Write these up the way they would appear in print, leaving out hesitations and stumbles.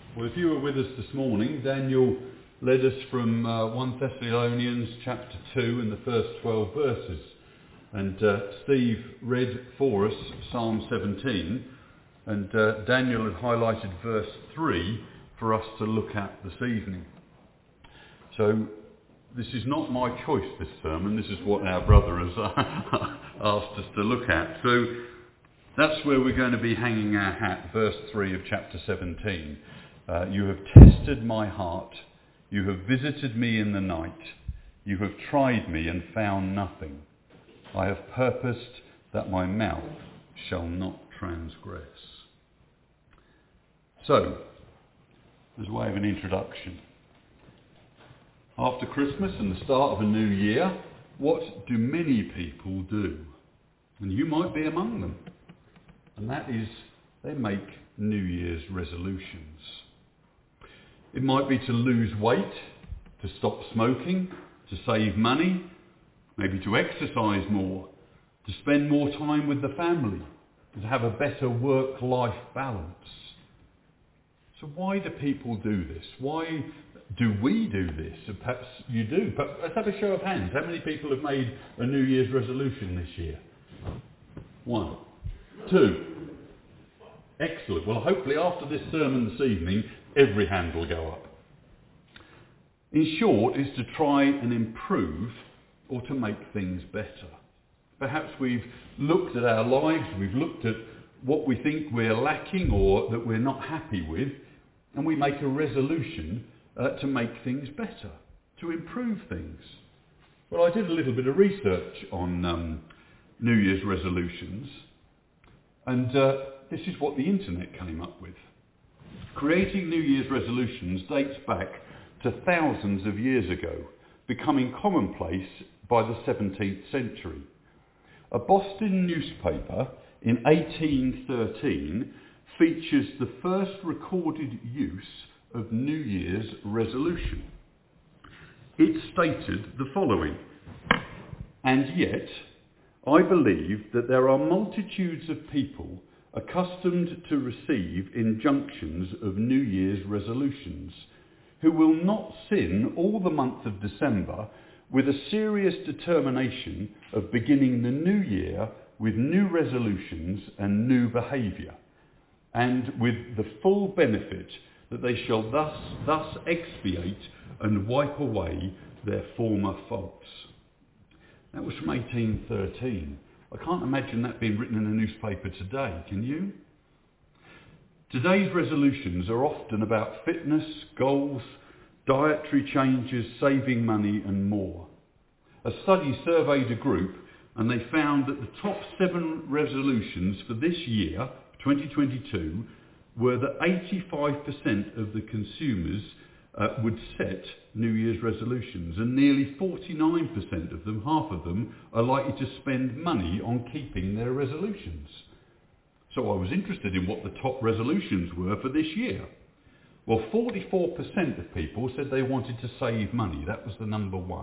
Well, if you were with us this morning, Daniel led us from 1 Thessalonians chapter 2 and the first 12 verses. And Steve read for us Psalm 17, and Daniel had highlighted verse 3 for us to look at this evening. So this is not my choice, this sermon. This is what our brother has asked us to look at. So that's where we're going to be hanging our hat, verse 3 of chapter 17. You have tested my heart. You have visited me in the night. You have tried me and found nothing. I have purposed that my mouth shall not transgress. So, as a way of an introduction, after Christmas and the start of a new year, what do many people do? And you might be among them. And that is, they make New Year's resolutions. It might be to lose weight, to stop smoking, to save money, maybe to exercise more, to spend more time with the family, to have a better work-life balance. So why do people do this? Why do we do this? Perhaps you do. But let's have a show of hands. How many people have made a New Year's resolution this year? 1, 2. Excellent. Well, hopefully after this sermon this evening, every hand will go up. In short, is to try and improve or to make things better. Perhaps we've looked at our lives, we've looked at what we think we're lacking or that we're not happy with, and we make a resolution to make things better, to improve things. Well, I did a little bit of research on New Year's resolutions, and this is what the internet came up with. Creating New Year's resolutions dates back to thousands of years ago, becoming commonplace by the 17th century. A Boston newspaper in 1813 features the first recorded use of New Year's resolution. It stated the following: "And yet, I believe that there are multitudes of people accustomed to receive injunctions of New Year's resolutions, who will not sin all the month of December with a serious determination of beginning the new year with new resolutions and new behaviour, and with the full benefit that they shall thus expiate and wipe away their former faults." That was from 1813. I can't imagine that being written in a newspaper today, can you? Today's resolutions are often about fitness, goals, dietary changes, saving money and more. A study surveyed a group and they found that the top 7 resolutions for this year, 2022, were that 85% of the consumers would set New Year's resolutions, and nearly 49% of them, half of them, are likely to spend money on keeping their resolutions. So I was interested in what the top resolutions were for this year. Well, 44% of people said they wanted to save money. That was the number 1.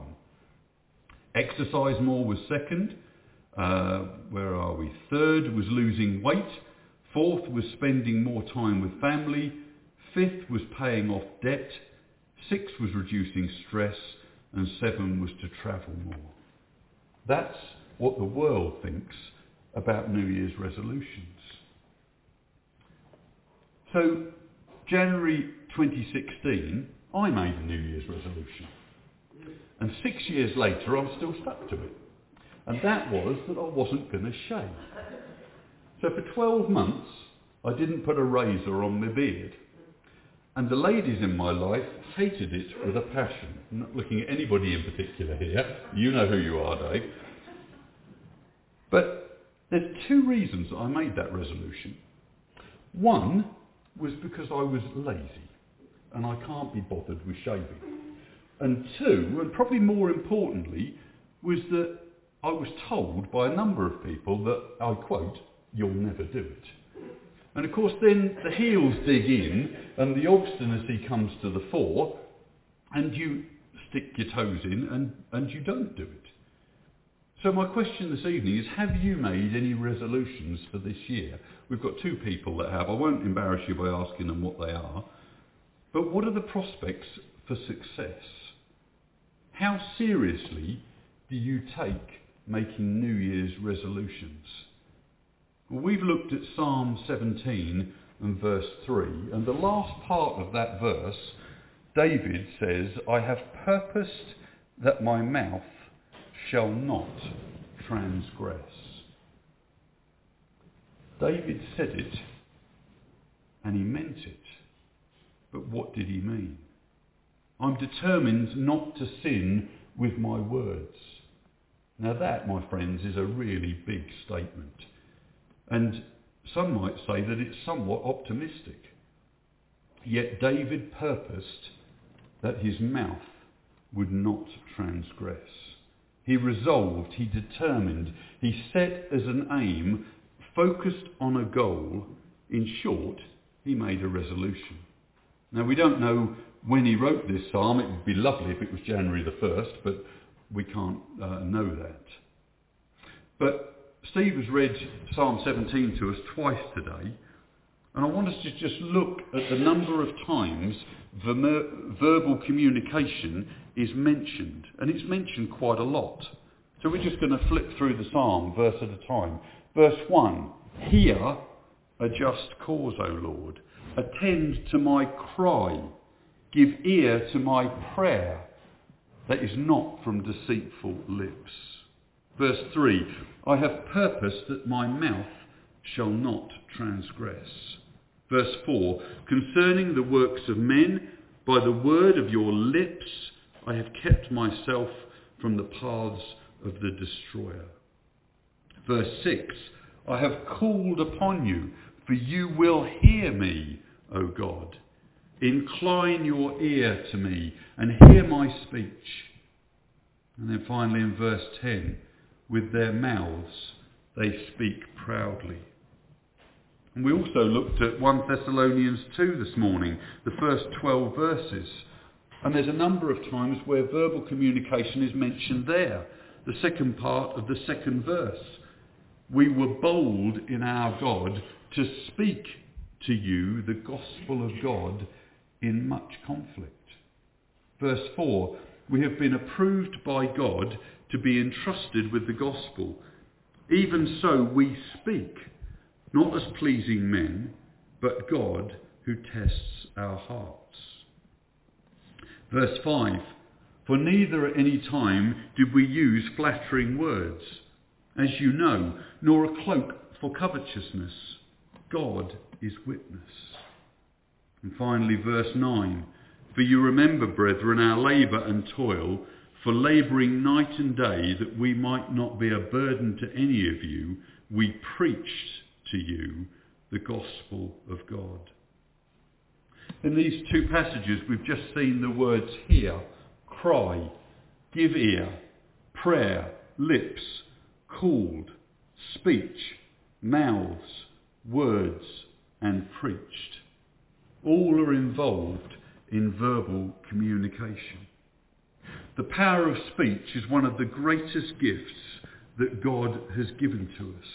Exercise more was second. Where are we? Third was losing weight. Fourth was spending more time with family. Fifth was paying off debt. 6 was reducing stress, and 7 was to travel more. That's what the world thinks about New Year's resolutions. So, January 2016, I made a New Year's resolution. And 6 years later, I'm still stuck to it. And that was that I wasn't going to shave. So for 12 months, I didn't put a razor on my beard. And the ladies in my life hated it with a passion. I'm not looking at anybody in particular here. You know who you are, Dave. But there's 2 reasons I made that resolution. One was because I was lazy and I can't be bothered with shaving. And 2, and probably more importantly, was that I was told by a number of people that, I quote, "you'll never do it." And of course then the heels dig in and the obstinacy comes to the fore and you stick your toes in and you don't do it. So my question this evening is, have you made any resolutions for this year? We've got 2 people that have. I won't embarrass you by asking them what they are. But what are the prospects for success? How seriously do you take making New Year's resolutions? Well, we've looked at Psalm 17 and verse 3, and the last part of that verse, David says, I have purposed that my mouth shall not transgress. David said it, and he meant it. But what did he mean? I'm determined not to sin with my words. Now that, my friends, is a really big statement. And some might say that it's somewhat optimistic. Yet David purposed that his mouth would not transgress. He resolved, he determined, he set as an aim, focused on a goal. In short, he made a resolution. Now we don't know when he wrote this psalm. It would be lovely if it was January the 1st, but we can't know that. But Steve has read Psalm 17 to us twice today, and I want us to just look at the number of times verbal communication is mentioned, and it's mentioned quite a lot. So we're just going to flip through the psalm verse at a time. Verse 1, hear a just cause, O Lord. Attend to my cry. Give ear to my prayer that is not from deceitful lips. Verse 3, I have purposed that my mouth shall not transgress. Verse 4, concerning the works of men, by the word of your lips, I have kept myself from the paths of the destroyer. Verse 6, I have called upon you, for you will hear me, O God. Incline your ear to me and hear my speech. And then finally in verse 10, with their mouths they speak proudly. And we also looked at 1 Thessalonians 2 this morning, the first 12 verses. And there's a number of times where verbal communication is mentioned there. The second part of the second verse. We were bold in our God to speak to you the gospel of God in much conflict. Verse 4, we have been approved by God to be entrusted with the gospel. Even so we speak, not as pleasing men, but God who tests our hearts. Verse 5, for neither at any time did we use flattering words, as you know, nor a cloak for covetousness. God is witness. And finally, verse 9, for you remember, brethren, our labour and toil, for labouring night and day, that we might not be a burden to any of you, we preached to you the gospel of God. In these two passages, we've just seen the words hear, cry, give ear, prayer, lips, called, speech, mouths, words, and preached. All are involved in verbal communication. The power of speech is one of the greatest gifts that God has given to us.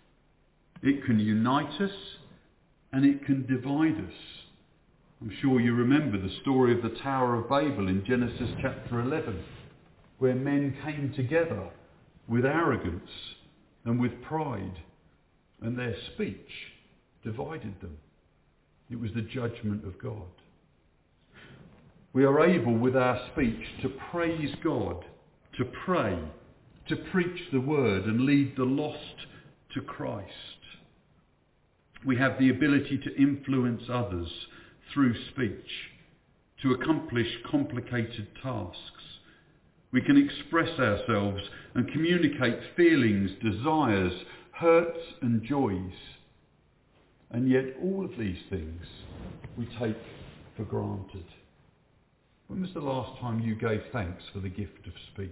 It can unite us and it can divide us. I'm sure you remember the story of the Tower of Babel in Genesis chapter 11, where men came together with arrogance and with pride, and their speech divided them. It was the judgment of God. We are able with our speech to praise God, to pray, to preach the word and lead the lost to Christ. We have the ability to influence others through speech, to accomplish complicated tasks. We can express ourselves and communicate feelings, desires, hurts and joys. And yet all of these things we take for granted. When was the last time you gave thanks for the gift of speech?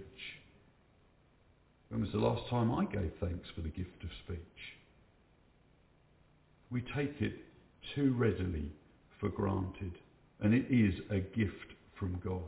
When was the last time I gave thanks for the gift of speech? We take it too readily for granted, and it is a gift from God.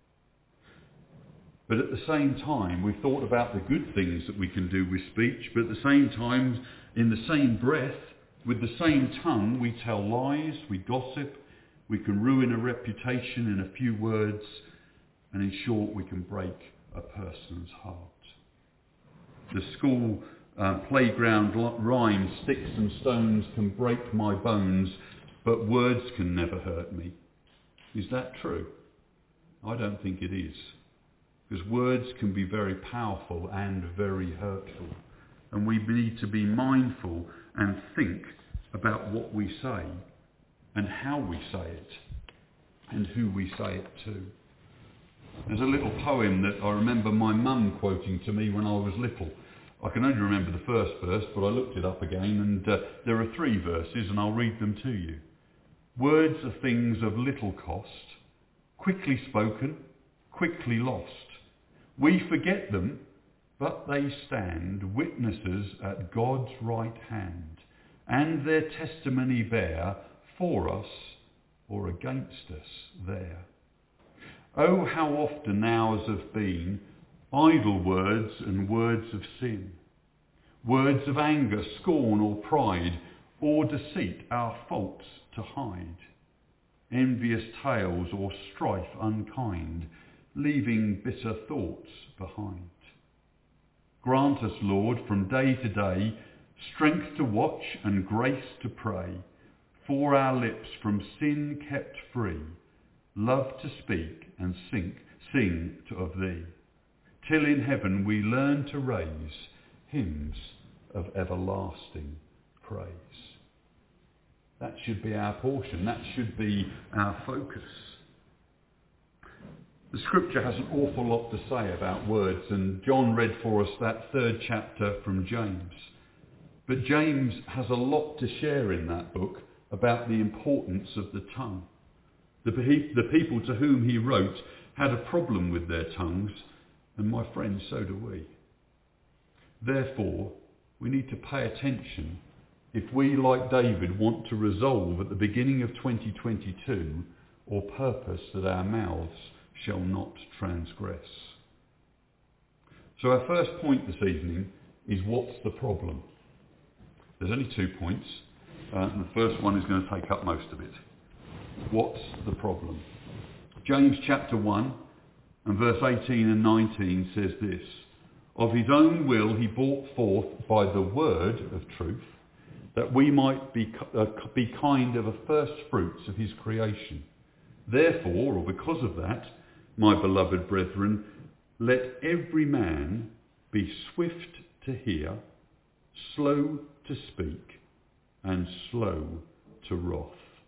But at the same time, we've thought about the good things that we can do with speech, but at the same time, in the same breath, with the same tongue, we tell lies, we gossip, We can ruin a reputation in a few words, and in short, we can break a person's heart. The school playground rhyme, sticks and stones can break my bones, but words can never hurt me. Is that true? I don't think it is. Because words can be very powerful and very hurtful. And we need to be mindful and think about what we say and how we say it and who we say it to. There's a little poem that I remember my mum quoting to me when I was little. I can only remember the first verse, but I looked it up again, and there are 3 verses, and I'll read them to you. Words are things of little cost, quickly spoken, quickly lost. We forget them, but they stand witnesses at God's right hand, and their testimony bear for us or against us there. Oh, how often ours have been idle words and words of sin, words of anger, scorn or pride, or deceit, our faults to hide, envious tales or strife unkind, leaving bitter thoughts behind. Grant us, Lord, from day to day, strength to watch and grace to pray, for our lips from sin kept free, love to speak and sing of thee, till in heaven we learn to raise hymns of everlasting praise. That should be our portion. That should be our focus. The scripture has an awful lot to say about words, and John read for us that 3rd chapter from James. But James has a lot to share in that book about the importance of the tongue. The people to whom he wrote had a problem with their tongues, and my friends, so do we. Therefore, we need to pay attention if we, like David, want to resolve at the beginning of 2022 or purpose that our mouths shall not transgress. So our first point this evening is, what's the problem? There's only 2 points, and the first one is going to take up most of it. What's the problem? James chapter 1 and verse 18 and 19 says this: Of his own will he brought forth by the word of truth, that we might be kind of a first fruits of his creation. Therefore, or because of that, my beloved brethren, let every man be swift to hear, slow to speak, and slow to wrath.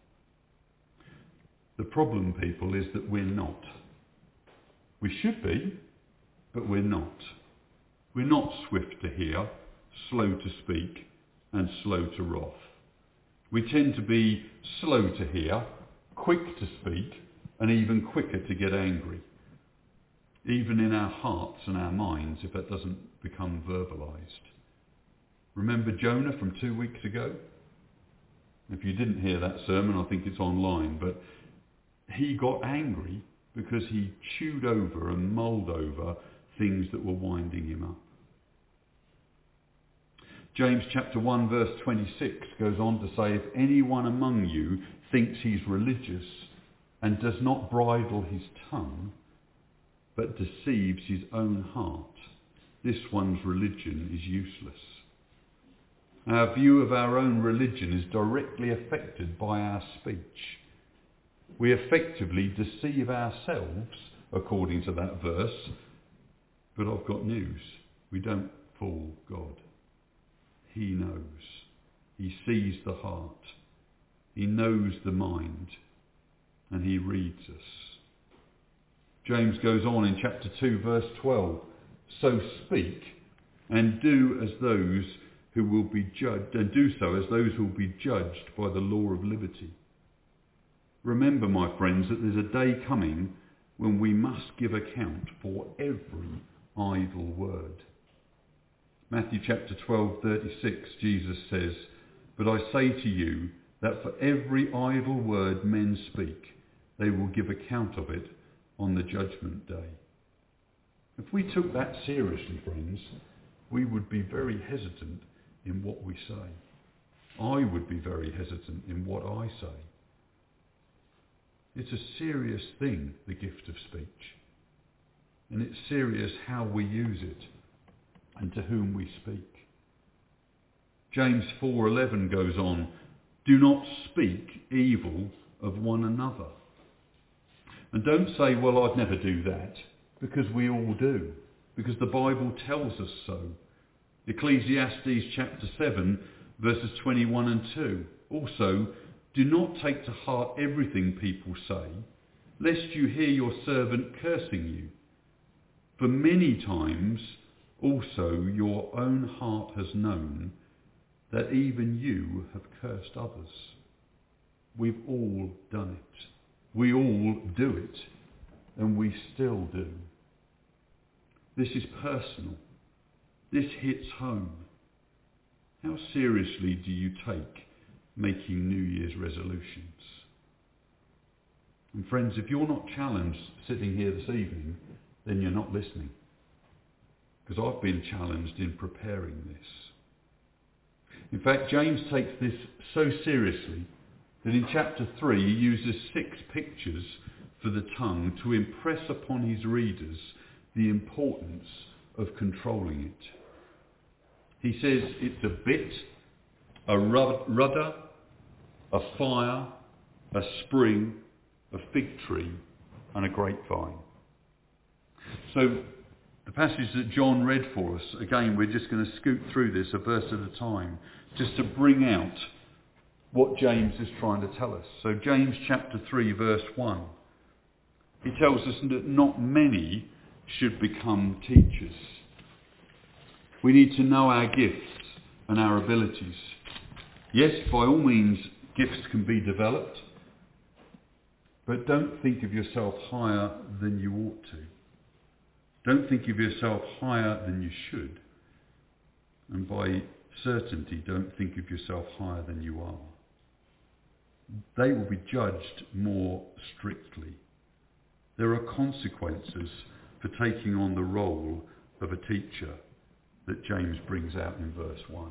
The problem, people, is that we're not. We should be, but we're not. We're not swift to hear, slow to speak, and slow to wrath. We tend to be slow to hear, quick to speak, and even quicker to get angry. Even in our hearts and our minds, if that doesn't become verbalised. Remember Jonah from 2 weeks ago? If you didn't hear that sermon, I think it's online, but he got angry because he chewed over and mulled over things that were winding him up. James chapter 1 verse 26 goes on to say, if anyone among you thinks he's religious and does not bridle his tongue, but deceives his own heart, this one's religion is useless. Our view of our own religion is directly affected by our speech. We effectively deceive ourselves, according to that verse, but I've got news. We don't fool God. He knows. He sees the heart. He knows the mind. And he reads us. James goes on in chapter 2, verse 12. So speak and do as those who will be judged, and do so as those who will be judged by the law of liberty. Remember, my friends, that there's a day coming when we must give account for every idle word. Matthew chapter 12:36, Jesus says, but I say to you that for every idle word men speak, they will give account of it on the judgment day. If we took that seriously, friends, we would be very hesitant in what we say. I would be very hesitant in what I say. It's a serious thing, the gift of speech. And it's serious how we use it and to whom we speak. James 4:11 goes on, do not speak evil of one another. And don't say, well, I'd never do that, because we all do, because the Bible tells us so. Ecclesiastes chapter 7, verses 21 and 2. Also, do not take to heart everything people say, lest you hear your servant cursing you. For many times also your own heart has known that even you have cursed others. We've all done it. We all do it, and we still do. This is personal. This hits home. How seriously do you take making New Year's resolutions? And friends, if you're not challenged sitting here this evening, then you're not listening. Because I've been challenged in preparing this. In fact, James takes this so seriously that in chapter 3 he uses 6 pictures for the tongue to impress upon his readers the importance of controlling it. He says it's a bit, a rudder, a fire, a spring, a fig tree, and a grapevine. So the passage that John read for us, again, we're just going to scoot through this a verse at a time, just to bring out what James is trying to tell us. So James chapter 3, verse 1, he tells us that not many should become teachers. We need to know our gifts and our abilities. Yes, by all means, gifts can be developed, but don't think of yourself higher than you ought to. Don't think of yourself higher than you should. And by certainty, don't think of yourself higher than you are. They will be judged more strictly. There are consequences for taking on the role of a teacher that James brings out in verse 1.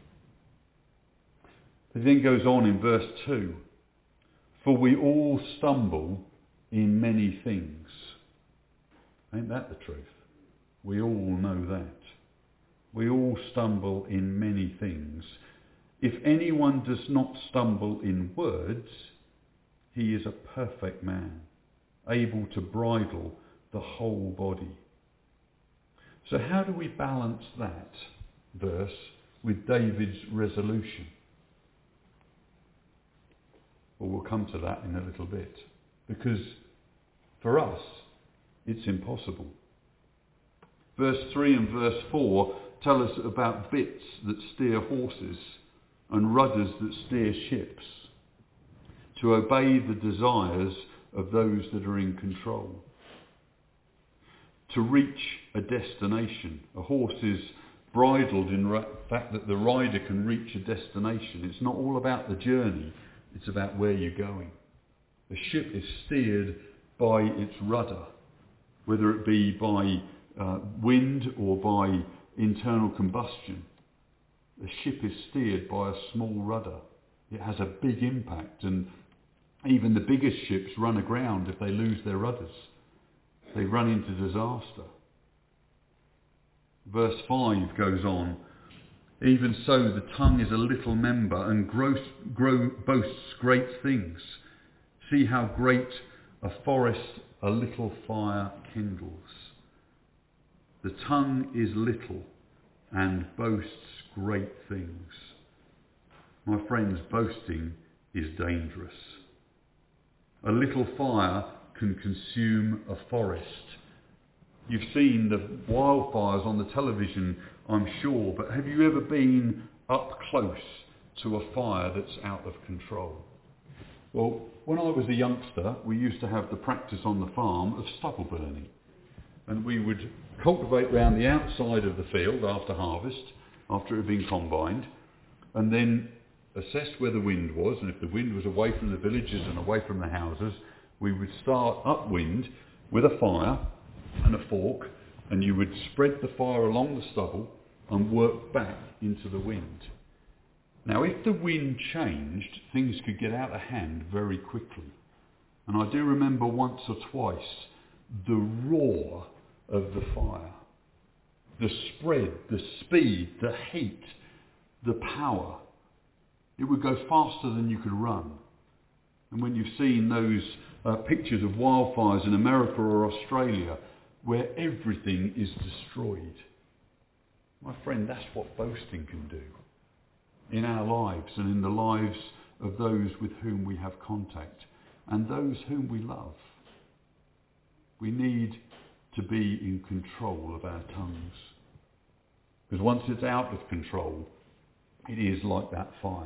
It then goes on in verse 2. For we all stumble in many things. Ain't that the truth? We all know that. We all stumble in many things. If anyone does not stumble in words, he is a perfect man, able to bridle the whole body. So how do we balance that verse with David's resolution? Well, we'll come to that in a little bit. Because for us, it's impossible. Verse 3 and verse 4 tell us about bits that steer horses and rudders that steer ships, to obey the desires of those that are in control. To reach a destination. A horse is bridled in the fact that the rider can reach a destination. It's not all about the journey, it's about where you're going. A ship is steered by its rudder, whether it be by wind or by internal combustion. A ship is steered by a small rudder. It has a big impact, and even the biggest ships run aground if they lose their rudders. They run into disaster. Verse 5 goes on, even so the tongue is a little member and boasts great things. See how great a forest a little fire kindles. The tongue is little and boasts great things. My friends, boasting is dangerous. A little fire can consume a forest. You've seen the wildfires on the television, I'm sure, but have you ever been up close to a fire that's out of control? Well, when I was a youngster, we used to have the practice on the farm of stubble burning. And we would cultivate round the outside of the field after harvest, after it had been combined, and then assess where the wind was, and if the wind was away from the villages and away from the houses, we would start upwind with a fire and a fork, and you would spread the fire along the stubble and work back into the wind. Now, if the wind changed, things could get out of hand very quickly. And I do remember once or twice the roar of the fire, the spread, the speed, the heat, the power. It would go faster than you could run. And when you've seen those pictures of wildfires in America or Australia where everything is destroyed, my friend, that's what boasting can do in our lives and in the lives of those with whom we have contact and those whom we love. We need to be in control of our tongues. Because once it's out of control, it is like that fire.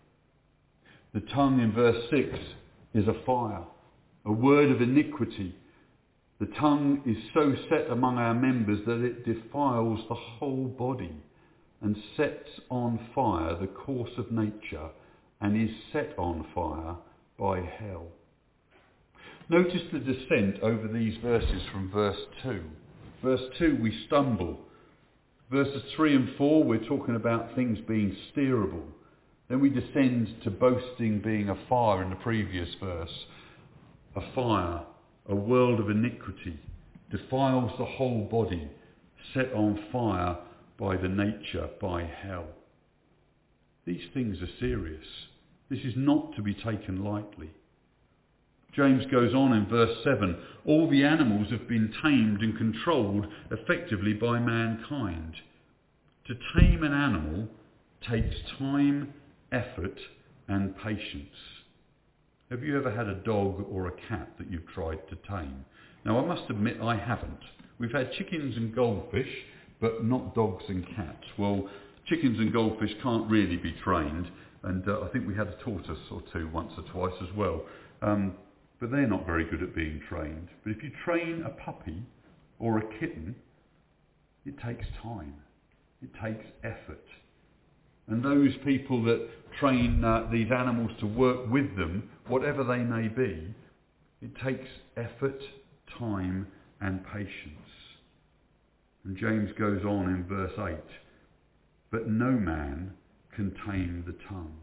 The tongue in verse 6 is a fire, a word of iniquity. The tongue is so set among our members that it defiles the whole body and sets on fire the course of nature and is set on fire by hell. Notice the descent over these verses from verse 2. Verse 2, we stumble. Verses 3 and 4, we're talking about things being steerable. Then we descend to boasting being a fire in the previous verse. A fire, a world of iniquity, defiles the whole body, set on fire by the nature, by hell. These things are serious. This is not to be taken lightly. James goes on in verse 7, all the animals have been tamed and controlled effectively by mankind. To tame an animal takes time, effort and patience. Have you ever had a dog or a cat that you've tried to tame? Now I must admit I haven't. We've had chickens and goldfish, but not dogs and cats. Well, chickens and goldfish can't really be trained, and I think we had a tortoise or two once or twice as well. But they're not very good at being trained. But if you train a puppy or a kitten, it takes time. It takes effort. And those people that train these animals to work with them, whatever they may be, it takes effort, time and patience. And James goes on in verse 8, but no man can tame the tongue.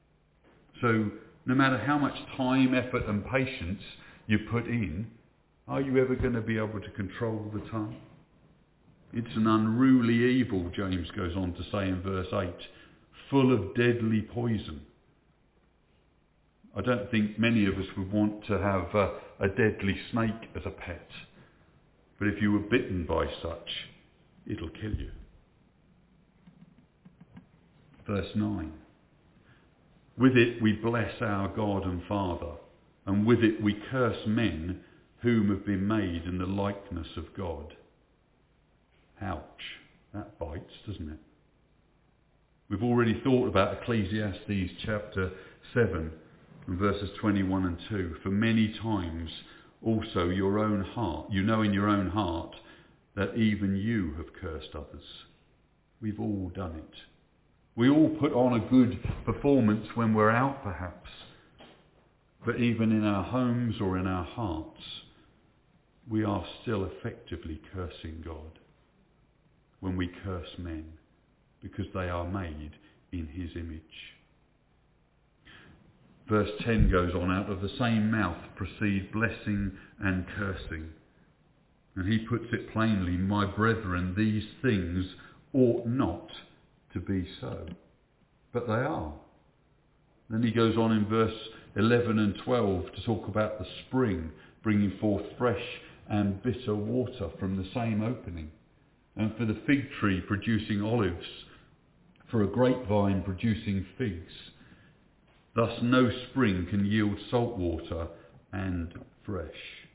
So no matter how much time, effort and patience you put in, are you ever going to be able to control the tongue? It's an unruly evil, James goes on to say in verse 8, full of deadly poison. I don't think many of us would want to have a deadly snake as a pet. But if you were bitten by such, it'll kill you. Verse 9. With it we bless our God and Father, and with it we curse men whom have been made in the likeness of God. Ouch. That bites, doesn't it? We've already thought about Ecclesiastes chapter 7 and verses 21 and 2. For many times also your own heart, you know in your own heart that even you have cursed others. We've all done it. We all put on a good performance when we're out perhaps. But even in our homes or in our hearts, we are still effectively cursing God when we curse men, because they are made in his image. Verse 10 goes on, out of the same mouth proceed blessing and cursing. And he puts it plainly, my brethren, these things ought not to be so. But they are. Then he goes on in verse 11 and 12 to talk about the spring bringing forth fresh and bitter water from the same opening. And for the fig tree producing olives, for a grapevine producing figs. Thus no spring can yield salt water and fresh.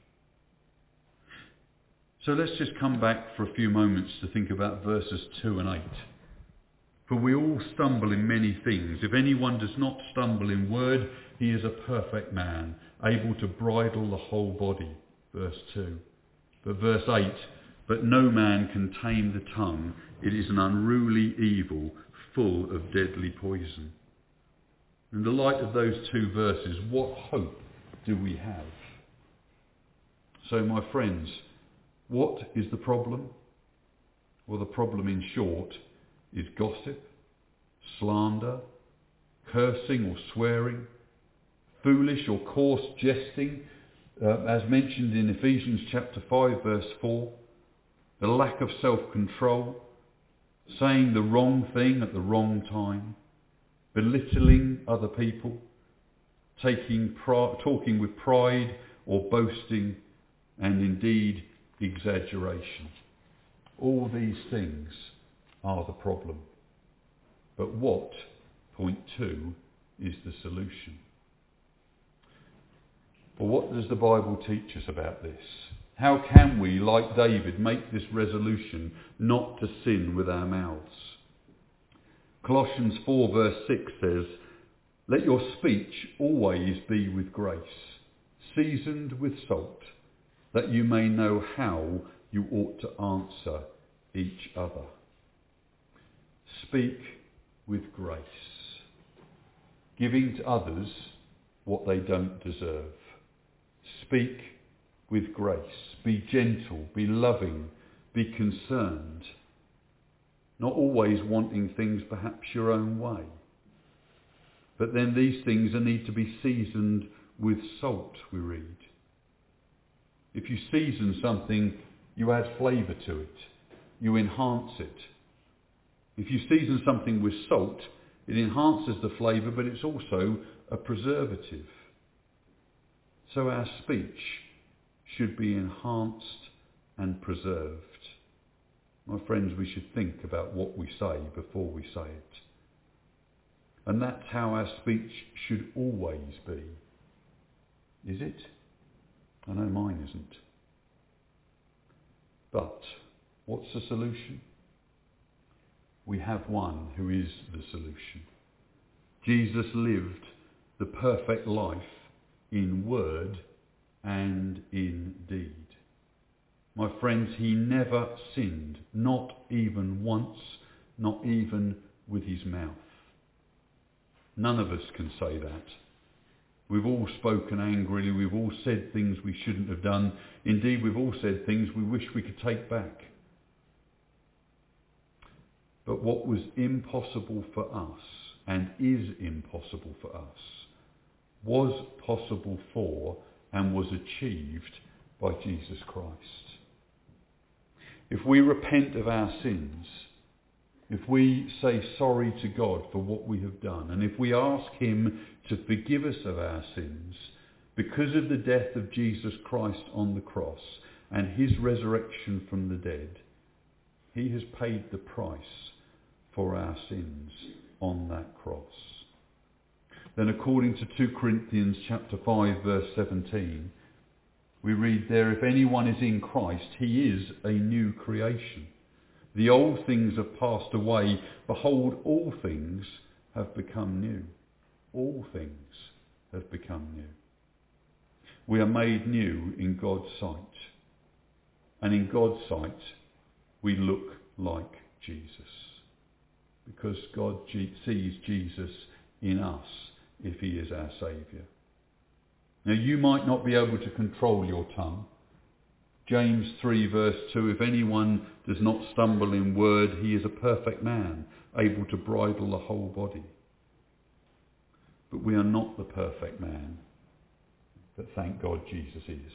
So let's just come back for a few moments to think about verses 2 and 8. For we all stumble in many things. If anyone does not stumble in word, he is a perfect man, able to bridle the whole body. Verse 2. But verse 8, but no man can tame the tongue. It is an unruly evil, full of deadly poison. In the light of those two verses, what hope do we have? So my friends, what is the problem? Well, the problem in short is gossip, slander, cursing or swearing, foolish or coarse jesting, as mentioned in Ephesians chapter 5 verse 4, the lack of self-control, saying the wrong thing at the wrong time, belittling other people, talking with pride or boasting, and indeed exaggeration. All these things are the problem. But what, point 2, is the solution? Well, what does the Bible teach us about this? How can we, like David, make this resolution not to sin with our mouths? Colossians 4 verse 6 says, "Let your speech always be with grace, seasoned with salt, that you may know how you ought to answer each other." Speak with grace, giving to others what they don't deserve. Speak with grace. Be gentle, be loving, be concerned. Not always wanting things perhaps your own way. But then these things need to be seasoned with salt, we read. If you season something, you add flavour to it. You enhance it. If you season something with salt, it enhances the flavour, but it's also a preservative. So our speech should be enhanced and preserved. My friends, we should think about what we say before we say it. And that's how our speech should always be. Is it? I know mine isn't. But what's the solution? We have one who is the solution. Jesus lived the perfect life in word and in deed. My friends, he never sinned, not even once, not even with his mouth. None of us can say that. We've all spoken angrily, we've all said things we shouldn't have done. Indeed, we've all said things we wish we could take back. But what was impossible for us, and is impossible for us, was possible for and was achieved by Jesus Christ. If we repent of our sins, if we say sorry to God for what we have done, and if we ask him to forgive us of our sins, because of the death of Jesus Christ on the cross and his resurrection from the dead, he has paid the price for our sins on that cross. Then according to 2 Corinthians chapter 5 verse 17, we read there, "If anyone is in Christ, he is a new creation. The old things have passed away. Behold, all things have become new." All things have become new. We are made new in God's sight. And in God's sight, we look like Jesus. Because God sees Jesus in us if he is our Saviour. Now you might not be able to control your tongue. James 3 verse 2, "If anyone does not stumble in word, he is a perfect man, able to bridle the whole body." But we are not the perfect man that, thank God, Jesus is.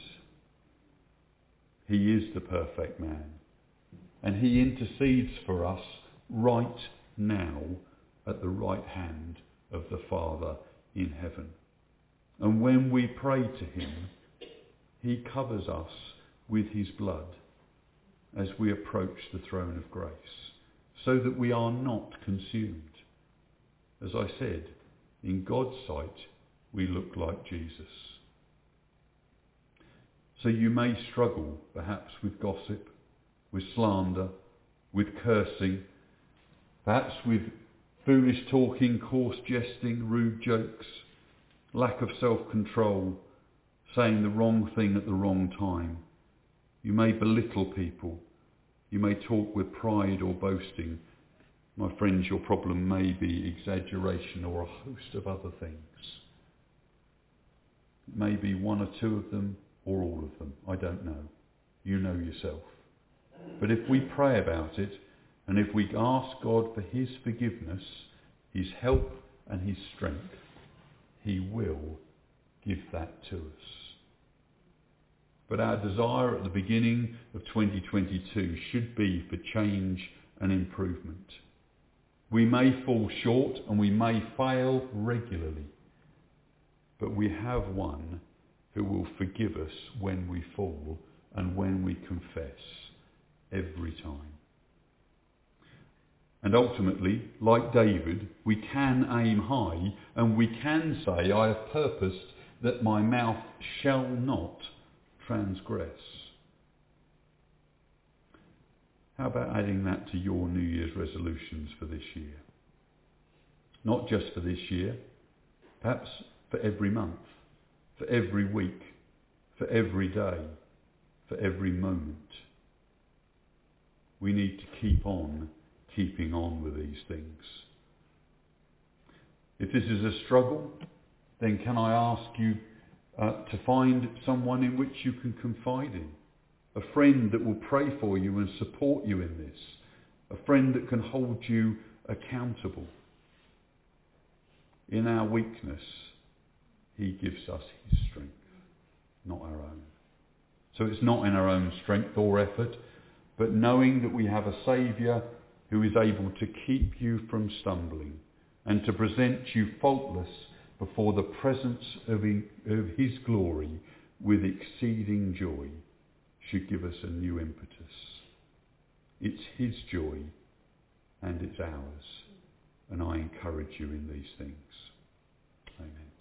He is the perfect man. And he intercedes for us right now at the right hand of the Father in heaven. And when we pray to him, he covers us with his blood as we approach the throne of grace, so that we are not consumed. As I said, in God's sight, we look like Jesus. So you may struggle, perhaps, with gossip, with slander, with cursing, perhaps with foolish talking, coarse jesting, rude jokes, lack of self-control, saying the wrong thing at the wrong time. You may belittle people. You may talk with pride or boasting. My friends, your problem may be exaggeration or a host of other things. It may be one or two of them or all of them. I don't know. You know yourself. But if we pray about it, and if we ask God for his forgiveness, his help and his strength, he will give that to us. But our desire at the beginning of 2022 should be for change and improvement. We may fall short and we may fail regularly, but we have one who will forgive us when we fall and when we confess every time. And ultimately, like David, we can aim high and we can say, I have purposed that my mouth shall not transgress. How about adding that to your New Year's resolutions for this year? Not just for this year, perhaps for every month, for every week, for every day, for every moment. We need to keep on keeping on with these things. If this is a struggle, then can I ask you to find someone in which you can confide in? A friend that will pray for you and support you in this. A friend that can hold you accountable. In our weakness, he gives us his strength, not our own. So it's not in our own strength or effort, but knowing that we have a Saviour who is able to keep you from stumbling and to present you faultless before the presence of his glory with exceeding joy, should give us a new impetus. It's his joy and it's ours, and I encourage you in these things. Amen.